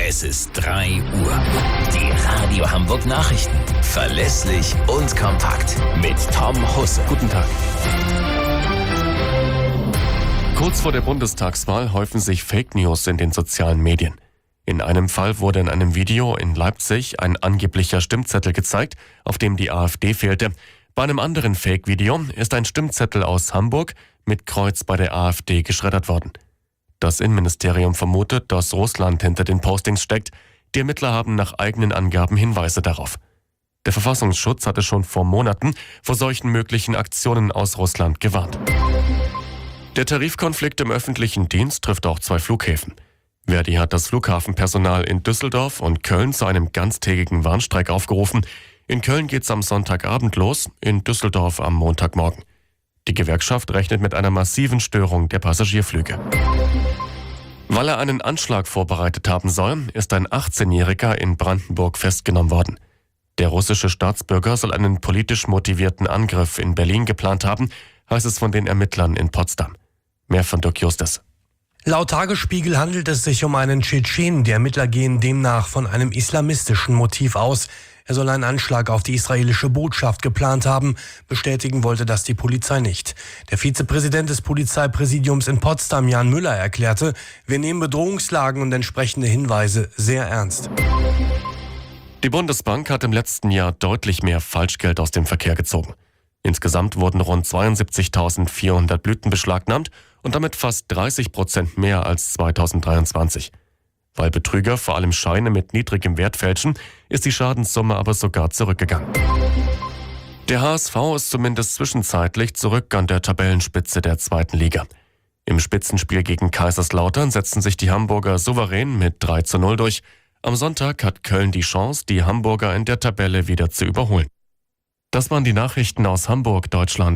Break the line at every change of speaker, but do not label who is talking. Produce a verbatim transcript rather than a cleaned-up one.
Es ist drei Uhr. Die Radio Hamburg Nachrichten. Verlässlich und kompakt. Mit Tom Husse.
Guten Tag. Kurz vor der Bundestagswahl häufen sich Fake News in den sozialen Medien. In einem Fall wurde in einem Video in Leipzig ein angeblicher Stimmzettel gezeigt, auf dem die AfD fehlte. Bei einem anderen Fake-Video ist ein Stimmzettel aus Hamburg mit Kreuz bei der AfD geschreddert worden. Das Innenministerium vermutet, dass Russland hinter den Postings steckt. Die Ermittler haben nach eigenen Angaben Hinweise darauf. Der Verfassungsschutz hatte schon vor Monaten vor solchen möglichen Aktionen aus Russland gewarnt. Der Tarifkonflikt im öffentlichen Dienst trifft auch zwei Flughäfen. Verdi hat das Flughafenpersonal in Düsseldorf und Köln zu einem ganztägigen Warnstreik aufgerufen. In Köln geht's am Sonntagabend los, in Düsseldorf am Montagmorgen. Die Gewerkschaft rechnet mit einer massiven Störung der Passagierflüge. Weil er einen Anschlag vorbereitet haben soll, ist ein achtzehnjähriger in Brandenburg festgenommen worden. Der russische Staatsbürger soll einen politisch motivierten Angriff in Berlin geplant haben, heißt es von den Ermittlern in Potsdam. Mehr von Dirk Justus.
Laut Tagesspiegel handelt es sich um einen Tschetschenen. Die Ermittler gehen demnach von einem islamistischen Motiv aus. Er soll einen Anschlag auf die israelische Botschaft geplant haben. Bestätigen wollte das die Polizei nicht. Der Vizepräsident des Polizeipräsidiums in Potsdam, Jan Müller, erklärte, wir nehmen Bedrohungslagen und entsprechende Hinweise sehr ernst.
Die Bundesbank hat im letzten Jahr deutlich mehr Falschgeld aus dem Verkehr gezogen. Insgesamt wurden rund zweiundsiebzigtausendvierhundert Blüten beschlagnahmt und damit fast dreißig Prozent mehr als zweitausenddreiundzwanzig. Weil Betrüger vor allem Scheine mit niedrigem Wert fälschen, ist die Schadenssumme aber sogar zurückgegangen. Der H S V ist zumindest zwischenzeitlich zurück an der Tabellenspitze der zweiten Liga. Im Spitzenspiel gegen Kaiserslautern setzten sich die Hamburger souverän mit drei zu null durch. Am Sonntag hat Köln die Chance, die Hamburger in der Tabelle wieder zu überholen. Das waren die Nachrichten aus Hamburg, Deutschland.